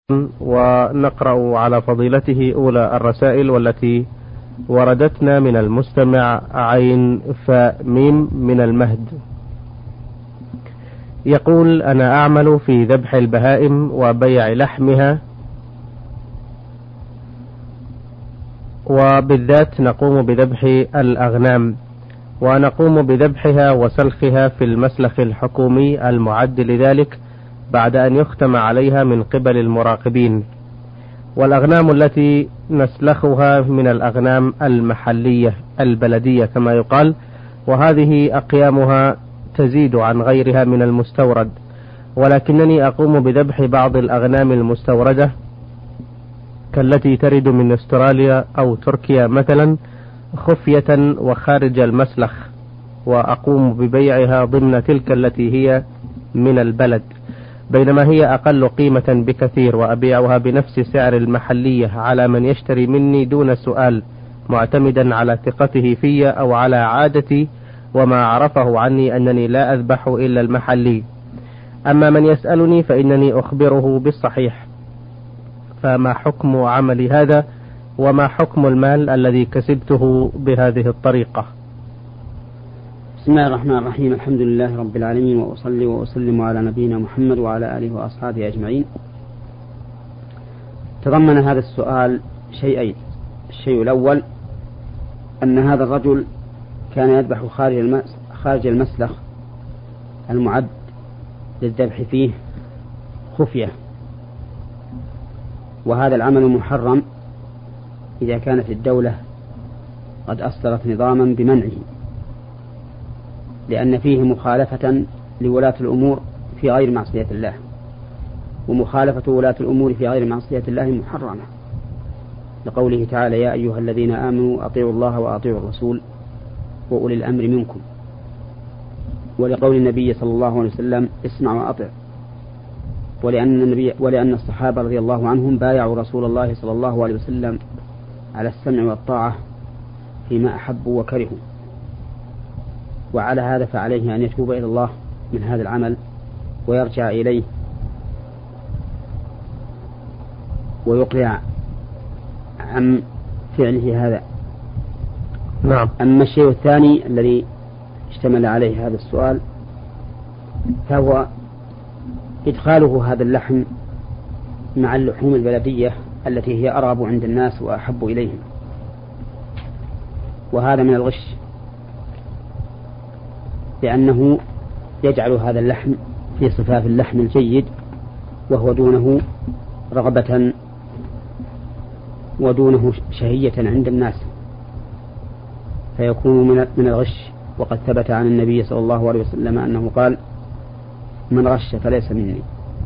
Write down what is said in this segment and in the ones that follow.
ونقرأ على فضيلته أولى الرسائل والتي وردتنا من المستمع عين فاء ميم من المهد. يقول: أنا أعمل في ذبح البهائم وبيع لحمها، وبالذات نقوم بذبح الأغنام، ونقوم بذبحها وسلخها في المسلخ الحكومي المعد لذلك بعد أن يختم عليها من قبل المراقبين. والأغنام التي نسلخها من الأغنام المحلية البلدية كما يقال، وهذه أقيامها تزيد عن غيرها من المستورد، ولكنني أقوم بذبح بعض الأغنام المستوردة كالتي ترد من استراليا أو تركيا مثلا خفية وخارج المسلخ، وأقوم ببيعها ضمن تلك التي هي من البلد، بينما هي أقل قيمة بكثير، وأبيعها بنفس سعر المحلية على من يشتري مني دون سؤال، معتمدا على ثقته في أو على عادتي وما عرفه عني أنني لا أذبح إلا المحلي. أما من يسألني فإنني أخبره بالصحيح. فما حكم عملي هذا، وما حكم المال الذي كسبته بهذه الطريقة؟ بسم الله الرحمن الرحيم. الحمد لله رب العالمين، وأصلي وأسلم على نبينا محمد وعلى آله وأصحابه أجمعين. تضمن هذا السؤال شيئين: الشيء الأول أن هذا الرجل كان يذبح خارج المسلخ المعد للذبح فيه خفية، وهذا العمل محرم إذا كانت الدولة قد أصدرت نظاما بمنعه، لأن فيه مخالفة لولاة الأمور في غير معصية الله، ومخالفة ولاة الأمور في غير معصية الله محرمة، لقوله تعالى: يا أيها الذين آمنوا أطيعوا الله وأطيعوا الرسول وأولي الأمر منكم، ولقول النبي صلى الله عليه وسلم: اسمع وأطع، ولأن الصحابة رضي الله عنهم بايعوا رسول الله صلى الله عليه وسلم على السمع والطاعة فيما أحبوا وكرهوا. وعلى هذا فعليه أن يتوب إلى الله من هذا العمل ويرجع إليه ويقلع عن فعله هذا. نعم. أما الشيء الثاني الذي اشتمل عليه هذا السؤال فهو إدخاله هذا اللحم مع اللحوم البلدية التي هي أرغب عند الناس وأحب إليهم، وهذا من الغش، لأنه يجعل هذا اللحم في صفاف اللحم الجيد وهو دونه رغبة ودونه شهية عند الناس، فيكون من الغش. وقد ثبت عن النبي صلى الله عليه وسلم أنه قال: من غش فليس مني.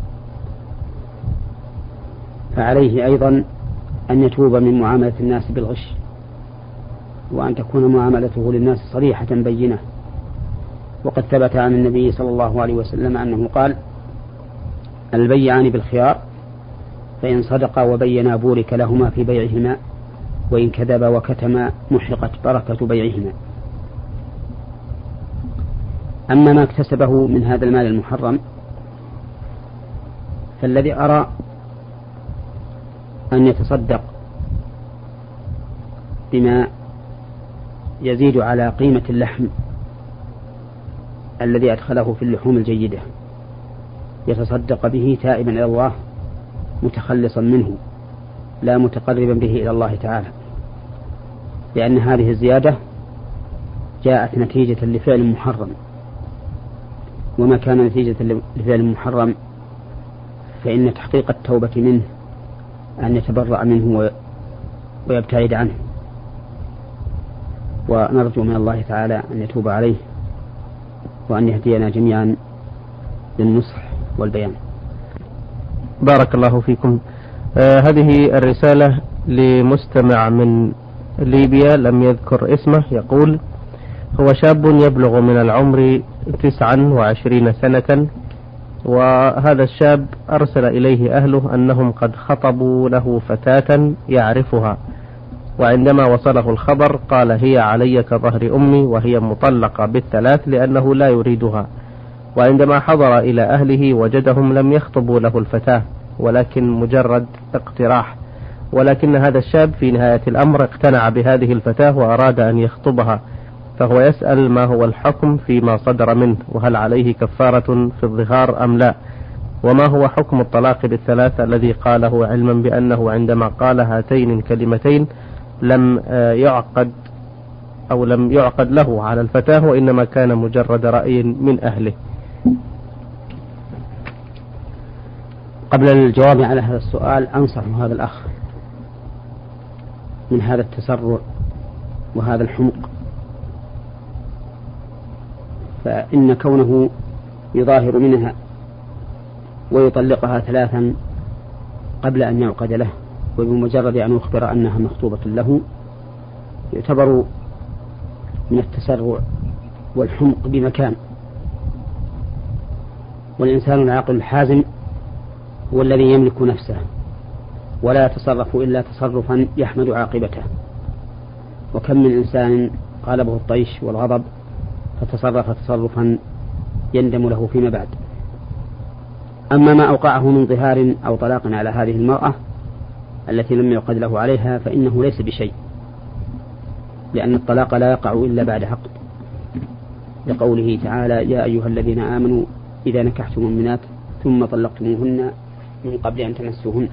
فعليه أيضا أن يتوب من معاملة الناس بالغش، وأن تكون معاملته للناس صريحة بينة. وقد ثبت عن النبي صلى الله عليه وسلم أنه قال: البيعان بالخيار، فإن صدقا وبينا بورك لهما في بيعهما، وإن كذبا وكتما محقت بركة بيعهما. أما ما اكتسبه من هذا المال المحرم فالذي أرى أن يتصدق بما يزيد على قيمة اللحم الذي أدخله في اللحوم الجيدة، يتصدق به تائبا إلى الله متخلصا منه، لا متقربا به إلى الله تعالى، لأن هذه الزيادة جاءت نتيجة لفعل محرم، وما كان نتيجة لفعل محرم فإن تحقيق التوبة منه أن يتبرأ منه ويبتعد عنه، ونرجو من الله تعالى أن يتوب عليه وأن يهدينا جميعا للنصح والبيان. بارك الله فيكم. هذه الرسالة لمستمع من ليبيا لم يذكر اسمه، يقول: هو شاب يبلغ من العمر 29 سنة، وهذا الشاب أرسل إليه أهله أنهم قد خطبوا له فتاة يعرفها، وعندما وصله الخبر قال: هي علي كظهر أمي، وهي مطلقة بالثلاث لأنه لا يريدها. وعندما حضر إلى أهله وجدهم لم يخطبوا له الفتاة، ولكن مجرد اقتراح. ولكن هذا الشاب في نهاية الأمر اقتنع بهذه الفتاة وأراد أن يخطبها، فهو يسأل ما هو الحكم فيما صدر منه، وهل عليه كفارة في الظهار أم لا، وما هو حكم الطلاق بالثلاث الذي قاله علما بأنه عندما قال هاتين الكلمتين لم يعقد له على الفتاة، وإنما كان مجرد رأي من أهله. قبل الجواب على هذا السؤال أنصح هذا الأخ من هذا التسرع وهذا الحمق، فإن كونه يظاهر منها ويطلقها ثلاثا قبل أن يعقد له وبمجرد أن يخبر أنها مخطوبة له يعتبر من التسرع والحمق بمكان. والإنسان العاقل الحازم هو الذي يملك نفسه ولا يتصرف إلا تصرفا يحمد عاقبته. وكم من إنسان غلبه الطيش والغضب فتصرف تصرفا يندم له فيما بعد. أما ما أوقعه من ظهار أو طلاق على هذه المرأة التي لم يعقد له عليها فإنه ليس بشيء، لأن الطلاق لا يقع إلا بعد عقد، لقوله تعالى يا أيها الذين آمنوا إذا نكحتم المؤمنات ثم طلقتموهن من قبل أن تمسوهن،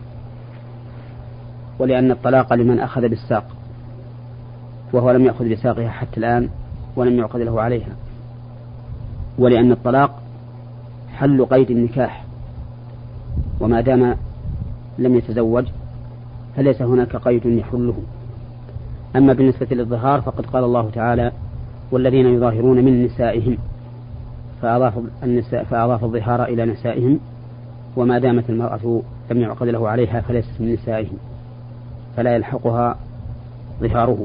ولأن الطلاق لمن أخذ بالساق وهو لم يأخذ بساقها حتى الآن ولم يعقد له عليها، ولأن الطلاق حل قيد النكاح، وما دام لم يتزوج فليس هناك قيد يحله. أما بالنسبة للظهار فقد قال الله تعالى والذين يظاهرون من نسائهم، فأضاف الظهار إلى نسائهم، وما دامت المرأة لم يعقد له عليها فليست من نسائهم فلا يلحقها ظهاره.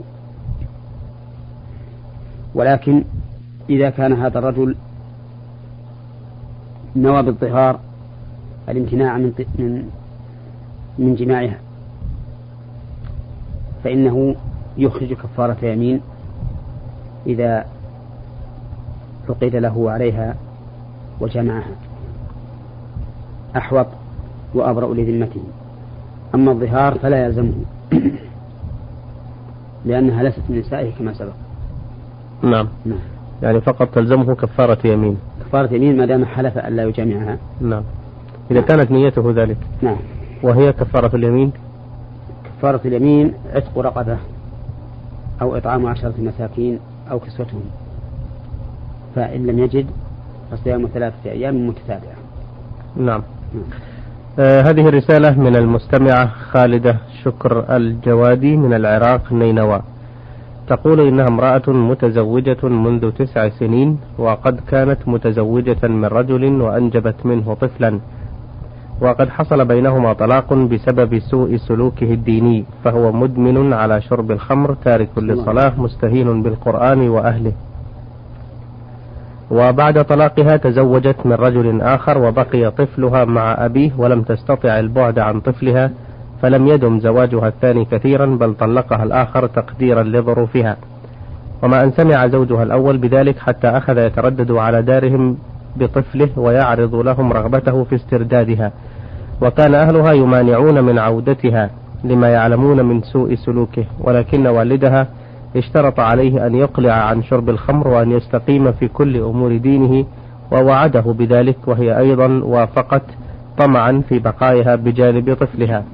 ولكن إذا كان هذا الرجل نوى بالظهار الامتناع من جماعها فإنه يخرج كفارة يمين إذا فقد له عليها وجمعها، أحوط وأبرأ لذمته. أما الظهار فلا يلزمه لأنها ليست من نسائه كما سبق. نعم. يعني فقط تلزمه كفارة يمين. كفارة يمين ما دام حلف أن لا يجامعها. نعم. إذا كانت نيته ذلك. نعم. وهي كفارة اليمين. كفارة اليمين عتق رقبة أو إطعام 10 مساكين أو كسوتهم، فإن لم يجد فصيام 3 أيام متتابعة. نعم. هذه الرسالة من المستمعة خالدة شكر الجوادي من العراق نينوى، تقول إنها امرأة متزوجة منذ 9 سنين، وقد كانت متزوجة من رجل وأنجبت منه طفلا، وقد حصل بينهما طلاق بسبب سوء سلوكه الديني، فهو مدمن على شرب الخمر تارك للصلاة مستهين بالقرآن وأهله. وبعد طلاقها تزوجت من رجل آخر وبقي طفلها مع أبيه، ولم تستطع البعد عن طفلها، فلم يدم زواجها الثاني كثيرا بل طلقها الآخر تقديرا لظروفها. وما أن سمع زوجها الأول بذلك حتى أخذ يتردد على دارهم بطفله ويعرض لهم رغبته في استردادها، وكان أهلها يمانعون من عودتها لما يعلمون من سوء سلوكه، ولكن والدها اشترط عليه أن يقلع عن شرب الخمر وأن يستقيم في كل أمور دينه، ووعده بذلك، وهي أيضا وافقت طمعا في بقائها بجانب طفلها،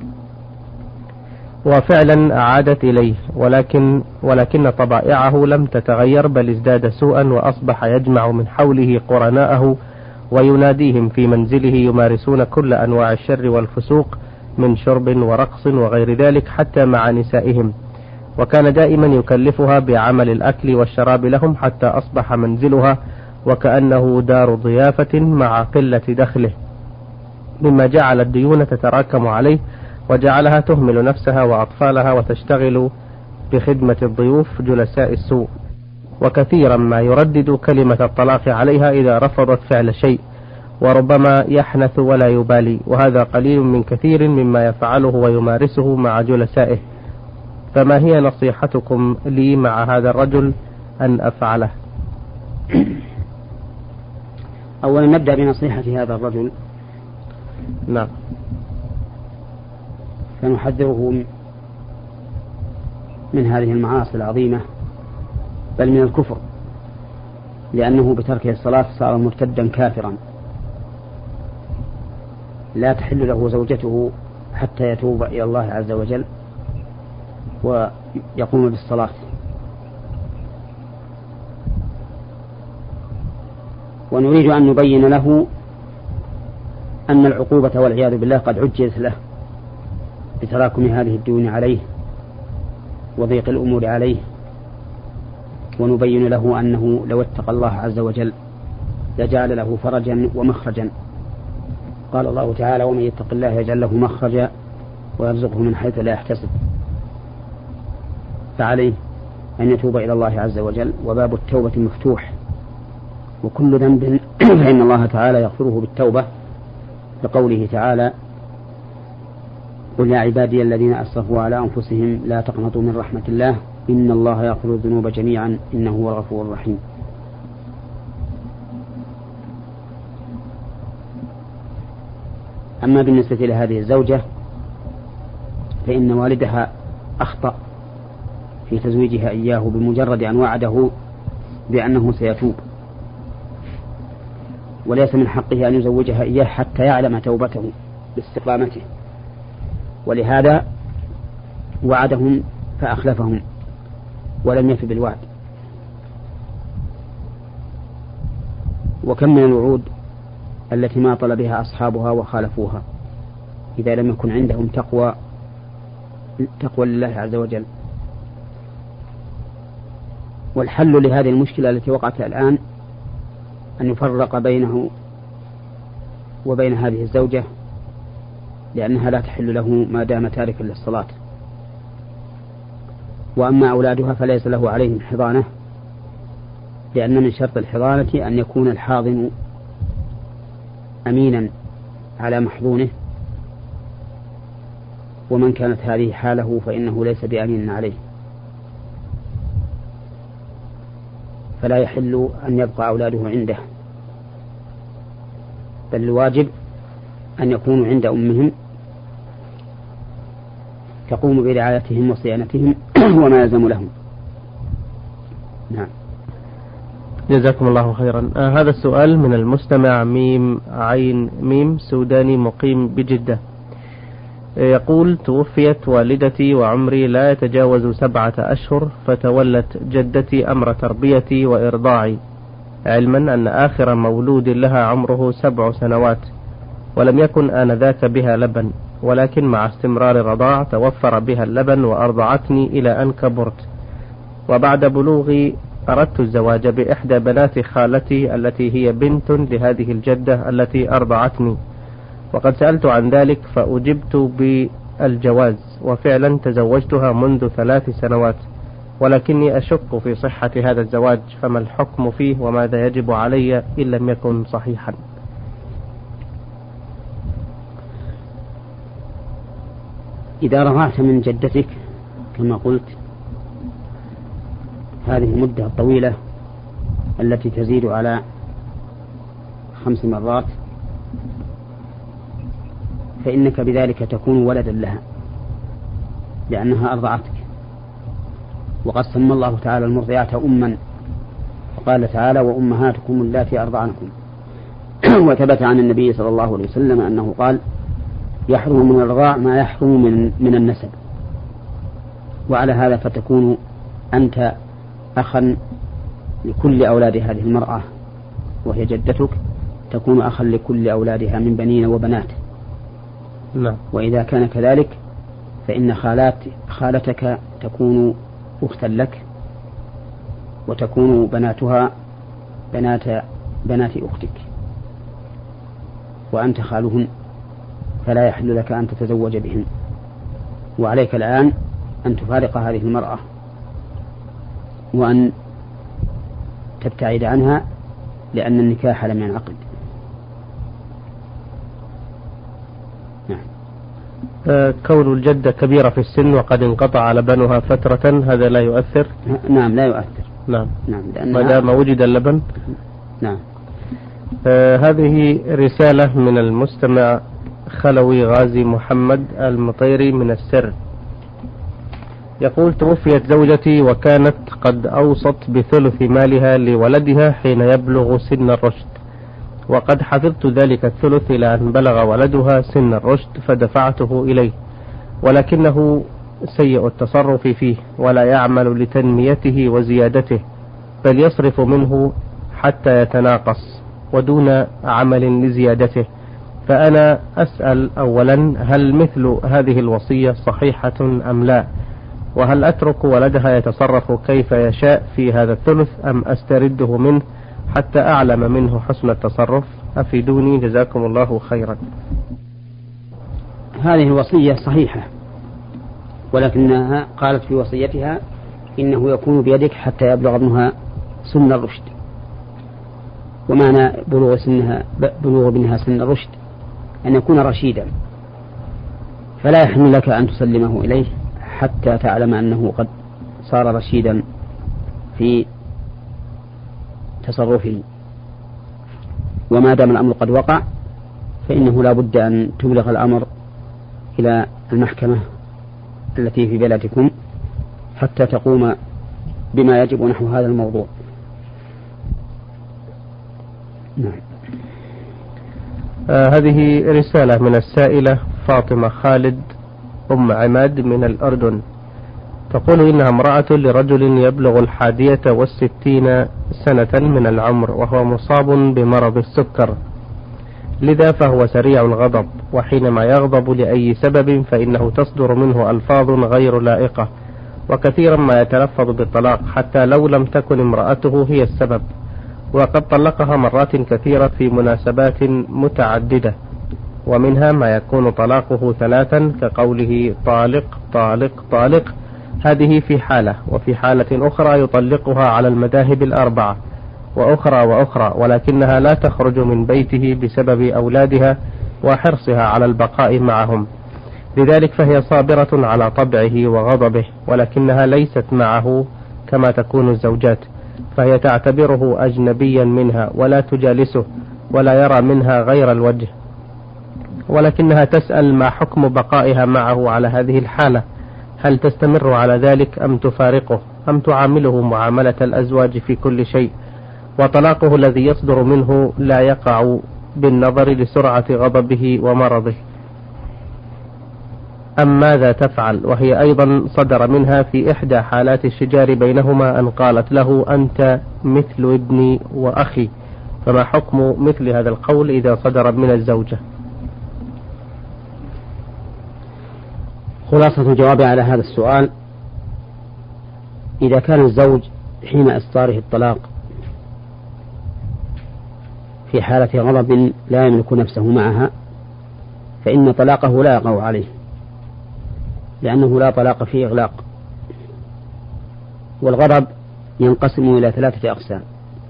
وفعلا أعادت إليه، ولكن طبائعه لم تتغير بل ازداد سوءا، وأصبح يجمع من حوله قرناءه ويناديهم في منزله يمارسون كل أنواع الشر والفسوق من شرب ورقص وغير ذلك حتى مع نسائهم، وكان دائما يكلفها بعمل الأكل والشراب لهم حتى أصبح منزلها وكأنه دار ضيافة مع قلة دخله، مما جعل الديون تتراكم عليه وجعلها تهمل نفسها وأطفالها وتشتغل بخدمة الضيوف جلساء السوء، وكثيرا ما يردد كلمة الطلاق عليها إذا رفضت فعل شيء، وربما يحنث ولا يبالي، وهذا قليل من كثير مما يفعله ويمارسه مع جلسائه. فما هي نصيحتكم لي مع هذا الرجل أن أفعله؟ أولا نبدأ بنصيحة هذا الرجل. نعم. فنحذره من هذه المعاصي العظيمة بل من الكفر، لأنه بتركه الصلاة صار مرتدا كافرا، لا تحل له زوجته حتى يتوب إلى الله عز وجل ويقوم بالصلاة. ونريد أن نبين له أن العقوبة والعياذ بالله قد عجزت له بتراكم هذه الديون عليه وضيق الأمور عليه، ونبين له أنه لو اتقى الله عز وجل لجعل له فرجا ومخرجا. قال الله تعالى: ومن يتق الله يجعل له مخرجا ويرزقه من حيث لا يحتسب. فعليه أن يتوب إلى الله عز وجل، وباب التوبة مفتوح، وكل ذنب فإن الله تعالى يغفره بالتوبة، لقوله تعالى: قل يا عبادي الذين أسرفوا على أنفسهم لا تقنطوا من رحمة الله إن الله يغفر الذنوب جميعا إنه هو الغفور الرحيم. أما بالنسبة لهذه الزوجة فإن والدها أخطأ في تزويجها إياه بمجرد أن وعده بأنه سيتوب، وليس من حقه أن يزوجها إياه حتى يعلم توبته باستقامته، ولهذا وعدهم فأخلفهم ولم يف بالوعد. وكم من الوعود التي ما طلب بها أصحابها وخالفوها إذا لم يكن عندهم تقوى لله عز وجل. والحل لهذه المشكلة التي وقعت الآن أن يفرق بينه وبين هذه الزوجة، لأنها لا تحل له ما دام تاركا للصلاة. وأما أولادها فليس له عليهم حضانة، لأن من شرط الحضانة أن يكون الحاضن أمينا على محضونه، ومن كانت هذه حاله فإنه ليس بأمين عليه، فلا يحل أن يبقى أولاده عنده، بل الواجب أن يكونوا عند أمهم تقوم برعايتهم وصيانتهم وما يلزم لهم. نعم. جزاكم الله خيرا. هذا السؤال من المستمع ميم عين ميم سوداني مقيم بجدة، يقول: توفيت والدتي وعمري لا يتجاوز 7 أشهر، فتولت جدتي أمر تربيتي وإرضاعي، علما أن آخر مولود لها عمره 7 سنوات، ولم يكن آنذاك بها لبن، ولكن مع استمرار الرضاع توفر بها اللبن وأرضعتني إلى أن كبرت. وبعد بلوغي أردت الزواج بإحدى بنات خالتي التي هي بنت لهذه الجدة التي أرضعتني، وقد سألت عن ذلك فأجبت بالجواز، وفعلا تزوجتها منذ 3 سنوات، ولكني أشك في صحة هذا الزواج، فما الحكم فيه وماذا يجب علي إن لم يكن صحيحا؟ إذا رضعت من جدتك كما قلت هذه المدة الطويلة التي تزيد على 5 مرات، فإنك بذلك تكون ولدا لها، لأنها أرضعتك. وقد سمى الله تعالى المرضعات أما، وقال تعالى: وأمهاتكم اللاتي أرضعنكم. وثبت عن النبي صلى الله عليه وسلم أنه قال: يحرم من الرضاع ما يحرم من النسب. وعلى هذا فتكون أنت أخا لكل أولاد هذه المرأة، وهي جدتك تكون أخا لكل أولادها من بنين وبنات. لا. وإذا كان كذلك فإن خالتك تكون أختا لك، وتكون بناتها بنات أختك، وأنت خالهن، فلا يحل لك أن تتزوج بهن. وعليك الآن أن تفارق هذه المرأة وأن تبتعد عنها، لأن النكاح لم ينعقد. نعم. كون الجدة كبيرة في السن وقد انقطع لبنها فترة هذا لا يؤثر؟ نعم لا يؤثر. نعم. ما دام وجد اللبن. نعم. هذه رسالة من المستمع خلوي غازي محمد المطيري من السر، يقول: توفيت زوجتي وكانت قد أوصت بثلث مالها لولدها حين يبلغ سن الرشد، وقد حفظت ذلك الثلث إلى أن بلغ ولدها سن الرشد فدفعته إليه، ولكنه سيء التصرف فيه ولا يعمل لتنميته وزيادته، بل يصرف منه حتى يتناقص ودون عمل لزيادته. فأنا أسأل أولا: هل مثل هذه الوصية صحيحة أم لا؟ وهل أترك ولدها يتصرف كيف يشاء في هذا الثلث أم أسترده منه حتى أعلم منه حسن التصرف؟ أفيدوني جزاكم الله خيرا. هذه الوصية صحيحة، ولكنها قالت في وصيتها إنه يكون بيدك حتى يبلغ ابنها سن الرشد، ومعنى بلوغ ابنها سن الرشد أن يكون رشيدا، فلا يحل لك أن تسلمه إليه حتى تعلم أنه قد صار رشيدا في تصرفه. وما دام الأمر قد وقع فإنه لا بد أن تبلغ الأمر إلى المحكمة التي في بلدكم حتى تقوم بما يجب نحو هذا الموضوع. نعم. هذه رسالة من السائلة فاطمة خالد أم عماد من الأردن، تقول: إنها امرأة لرجل يبلغ 61 سنة من العمر، وهو مصاب بمرض السكر، لذا فهو سريع الغضب، وحينما يغضب لأي سبب فإنه تصدر منه ألفاظ غير لائقة، وكثيرا ما يتلفظ بالطلاق حتى لو لم تكن امرأته هي السبب، وقد طلقها مرات كثيرة في مناسبات متعددة، ومنها ما يكون طلاقه 3 كقوله طالق طالق طالق، هذه في حالة، وفي حالة أخرى يطلقها على المذاهب 4 وأخرى، ولكنها لا تخرج من بيته بسبب أولادها وحرصها على البقاء معهم، لذلك فهي صابرة على طبعه وغضبه، ولكنها ليست معه كما تكون الزوجات، فهي تعتبره أجنبيا منها ولا تجالسه ولا يرى منها غير الوجه، ولكنها تسأل: ما حكم بقائها معه على هذه الحالة؟ هل تستمر على ذلك أم تفارقه أم تعامله معاملة الأزواج في كل شيء؟ وطلاقه الذي يصدر منه لا يقع بالنظر لسرعة غضبه ومرضه، أم ماذا تفعل؟ وهي أيضا صدر منها في إحدى حالات الشجار بينهما أن قالت له: أنت مثل ابني وأخي، فما حكم مثل هذا القول إذا صدر من الزوجة؟ خلاصة الجواب على هذا السؤال: إذا كان الزوج حين إصداره الطلاق في حالة غضب لا يملك نفسه معها فإن طلاقه لا يقع عليه، لأنه لا طلاق فيه إغلاق. والغضب ينقسم إلى 3 أقسام: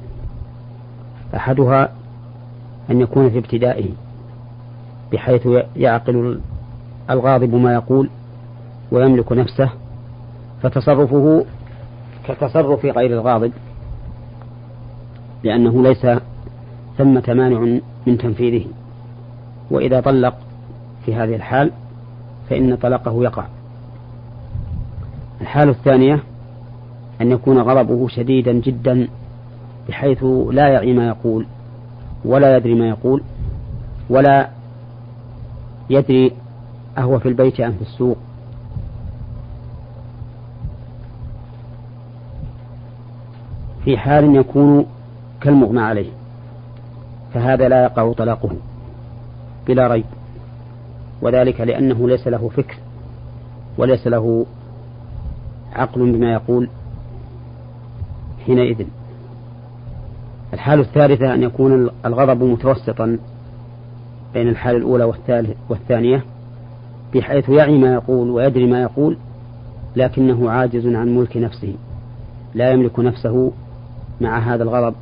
أحدها أن يكون في ابتدائه بحيث يعقل الغاضب ما يقول ويملك نفسه، فتصرفه كتصرف غير الغاضب، لأنه ليس ثمة مانع من تنفيذه، وإذا طلق في هذه الحال فإن طلاقه يقع. الحالة الثانية أن يكون غضبه شديدا جدا بحيث لا يعي ما يقول ولا يدري ما يقول، ولا يدري أهو في البيت أم في السوق، في حال يكون كالمغمى عليه، فهذا لا يقع طلاقه بلا ريب، وذلك لأنه ليس له فكر وليس له عقل بما يقول حينئذ. الحالة الثالثة أن يكون الغضب متوسطا بين الحالة الأولى والثانية، بحيث يعي ما يقول ويدري ما يقول، لكنه عاجز عن ملك نفسه، لا يملك نفسه مع هذا الغضب،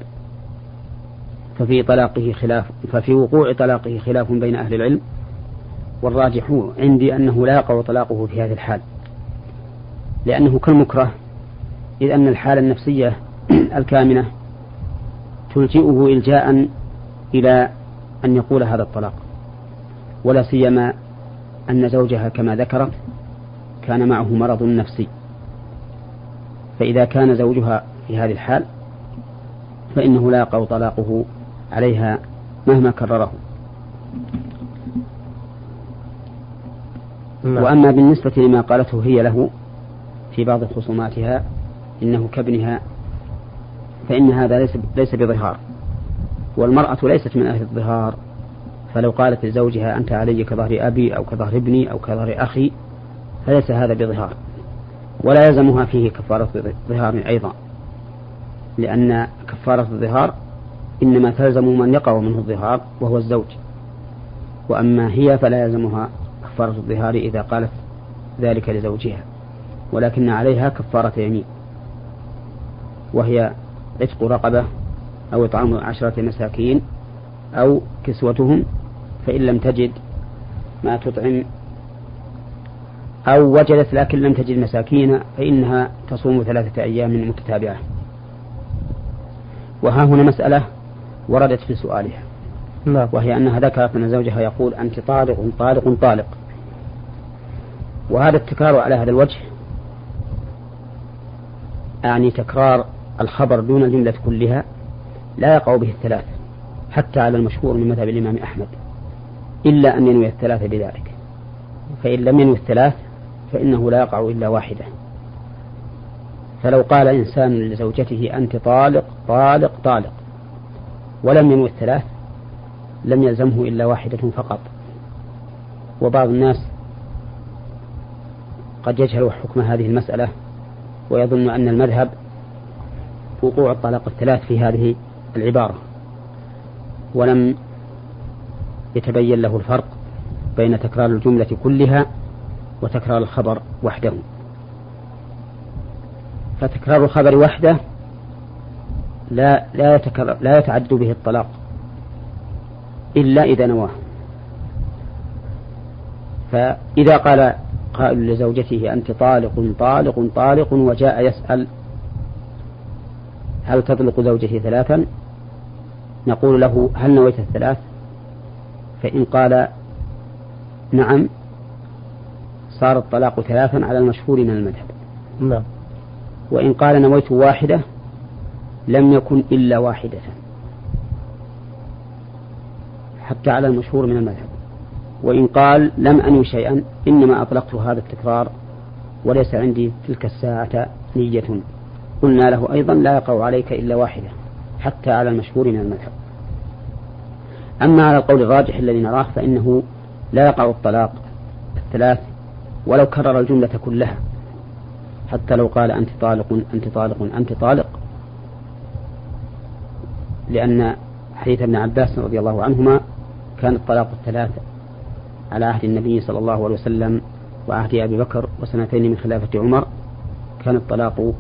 ففي وقوع طلاقه خلاف بين أهل العلم، والراجح عندي أنه لا يقع طلاقه في هذه الحال، لأنه كالمكره، إذ أن الحالة النفسية الكامنة تلجئه إلجاء إلى أن يقول هذا الطلاق، ولا سيما أن زوجها كما ذكرت كان معه مرض نفسي، فإذا كان زوجها في هذه الحال فإنه لا يقع طلاقه عليها مهما كرره. وأما بالنسبة لما قالته هي له في بعض خصوماتها إنه كابنها، فإن هذا ليس بظهار، والمرأة ليست من أهل الظهار، فلو قالت لزوجها أنت علي كظهر أبي أو كظهر ابني أو كظهر أخي فليس هذا بظهار، ولا يلزمها فيه كفارة ظهار أيضا، لأن كفارة الظهار إنما تلزم من يقع منه الظهار وهو الزوج، وأما هي فلا يلزمها كفارة الظهار إذا قالت ذلك لزوجها، ولكن عليها كفارة يمين، وهي عتق رقبة أو إطعام 10 مساكين أو كسوتهم، فإن لم تجد ما تطعم أو وجدت لكن لم تجد مساكين فإنها تصوم 3 أيام متتابعة. وها هنا مسألة وردت في سؤالها، وهي أنها ذكرت أن زوجها يقول أنت طالق طالق طالق، وهذا التكرار على هذا الوجه يعني تكرار الخبر دون الجملة كلها لا يقع به الثلاث حتى على المشهور من مذهب الإمام أحمد، إلا أن ينوي الثلاث بذلك، فإن لم ينوي الثلاث فإنه لا يقع إلا واحدة. فلو قال إنسان لزوجته أنت طالق طالق طالق ولم ينوي الثلاث لم يلزمه إلا واحدة فقط. وبعض الناس قد يجهل حكم هذه المسألة ويظن أن المذهب وقوع الطلاق الثلاث في هذه العبارة، ولم يتبين له الفرق بين تكرار الجملة كلها وتكرار الخبر وحده. فتكرار الخبر وحده لا يتعدد به الطلاق إلا إذا نواه. فإذا قال قائل لزوجته أنت طالق طالق طالق وجاء يسأل هل تطلق زوجتي 3، نقول له هل نويت 3؟ فإن قال نعم صار الطلاق 3 على المشهور من المذهب. نعم. وإن قال نويت 1 لم يكن إلا 1 حتى على المشهور من المذهب. وإن قال لم أنوي شيئا إنما أطلقت هذا التكرار وليس عندي تلك الساعة نية، قلنا له أيضا لا يقع عليك إلا 1 حتى على المشهور من المذهب. أما على القول الراجح الذي نراه فإنه لا يقع الطلاق 3 ولو كرر الجملة كلها، حتى لو قال أنت طالق أنت طالق أنت طالق، لأن حديث ابن عباس رضي الله عنهما كان الطلاق 3 على عهد النبي صلى الله عليه وسلم وعهد أبي بكر وسنتين من خلافة عمر، كان الطلاق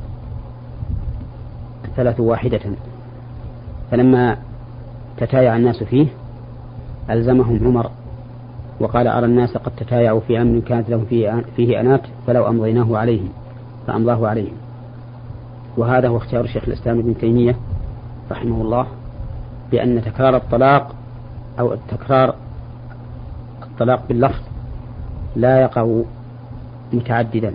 3 واحدة. فلما تتايع الناس فيه ألزمهم عمر وقال أرى الناس قد تتايعوا في أمر كانت لهم فيه أنات فلو أمضيناه عليهم فأمضاه عليهم. وهذا هو اختيار الشيخ الإسلام ابن تيمية رحمه الله، بأن تكرار الطلاق أو تكرار الطلاق باللفظ لا يقع متعددا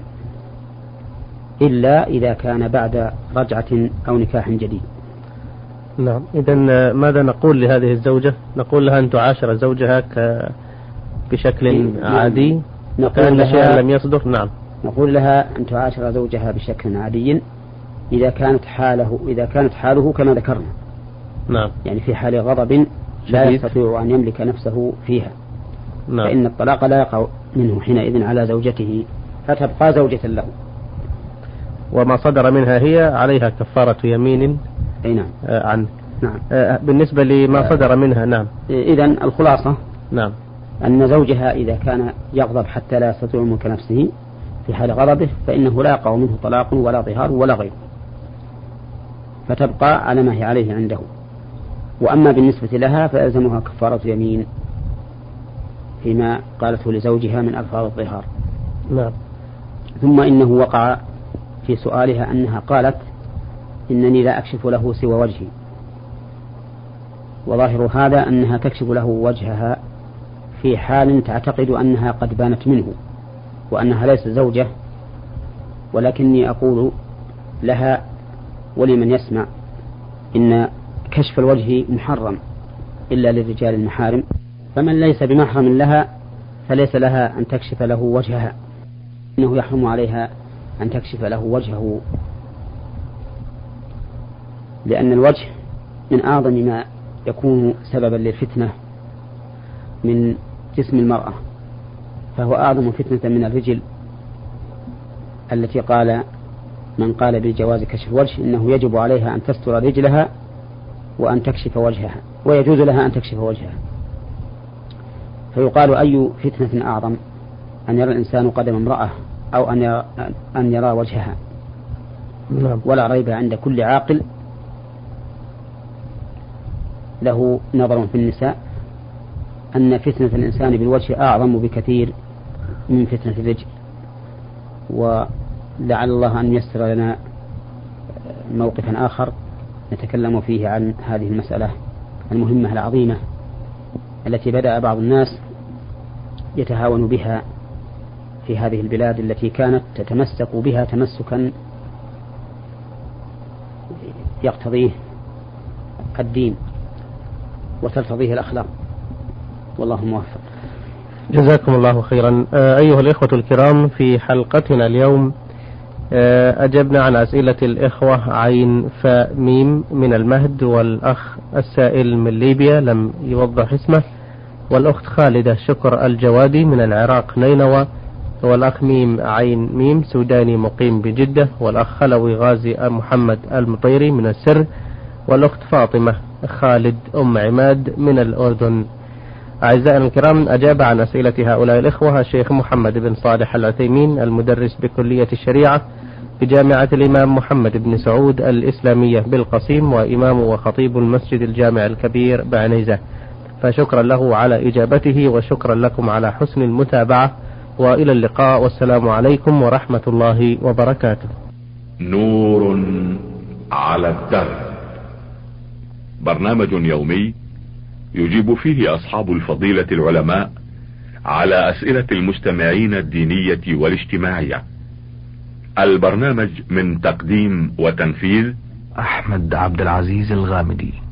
إلا إذا كان بعد رجعة أو نكاح جديد. نعم. إذن ماذا نقول لهذه الزوجة؟ نقول لها أن تعاشر زوجها بشكل عادي كأن شيئا لم يصدر؟ نعم. نقول لها أن تعاشر زوجها بشكل عادي إذا كانت حاله كما ذكرنا. نعم. يعني في حال غضب لا يستطيع أن يملك نفسه فيها. نعم. فإن الطلاق لا يقع منه حينئذ على زوجته فتبقى زوجة له. وما صدر منها هي عليها كفارة يمين. أي نعم. عنه. نعم. بالنسبة لما صدر منها. نعم. إذن الخلاصة نعم أن زوجها إذا كان يغضب حتى لا يستطيع ملك نفسه في حال غضبه فإنه لا يقع منه طلاق ولا ظهار ولا غيره، فتبقى على ما هي عليه عنده. وأما بالنسبة لها فيلزمها كفارة يمين فيما قالته لزوجها من ألفاظ الظهار. نعم. ثم إنه وقع في سؤالها أنها قالت إنني لا أكشف له سوى وجهي، وظاهر هذا أنها تكشف له وجهها في حال تعتقد أنها قد بانت منه وأنها ليست زوجة، ولكني أقول لها ولمن يسمع إن كشف الوجه محرم إلا للرجال المحارم، فمن ليس بمحرم لها فليس لها أن تكشف له وجهها، إنه يحرم عليها أن تكشف له وجهه، لأن الوجه من أعظم ما يكون سببا للفتنة من جسم المرأة، فهو أعظم فتنة من الرجل التي قال من قال بجواز كشف الوجه إنه يجب عليها أن تستر رجلها وأن تكشف وجهها، ويجوز لها أن تكشف وجهها. فيقال أي فتنة أعظم، أن يرى الإنسان قدم امرأة أو أن يرى وجهها؟ ولا ريب عند كل عاقل له نظر في النساء أن فتنة الإنسان بالوجه أعظم بكثير من فتنة الرجل. ولعل الله أن ييسر لنا موقفا آخر نتكلم فيه عن هذه المسألة المهمة العظيمة التي بدأ بعض الناس يتهاون بها في هذه البلاد التي كانت تتمسك بها تمسكا يقتضيه الدين وترتضيه الأخلاق، والله موفق. جزاكم الله خيرا. أيها الإخوة الكرام، في حلقتنا اليوم أجبنا عن أسئلة الإخوة عين فاء ميم من المهد، والأخ السائل من ليبيا لم يوضح اسمه، والأخت خالدة شكر الجوادي من العراق نينوى، والأخ ميم عين ميم سوداني مقيم بجدة، والأخ خلوي غازي محمد المطيري من السر، والأخت فاطمة خالد أم عماد من الأردن. أعزائنا الكرام، أجاب عن أسئلة هؤلاء الإخوة الشيخ محمد بن صالح العثيمين المدرس بكلية الشريعة بجامعة الإمام محمد بن سعود الإسلامية بالقصيم، وإمام وخطيب المسجد الجامع الكبير بعنيزة، فشكرا له على إجابته، وشكرا لكم على حسن المتابعة، وإلى اللقاء، والسلام عليكم ورحمة الله وبركاته. نور على الدرب، برنامج يومي يجيب فيه أصحاب الفضيلة العلماء على أسئلة المستمعين الدينية والاجتماعية. البرنامج من تقديم وتنفيذ أحمد عبد العزيز الغامدي.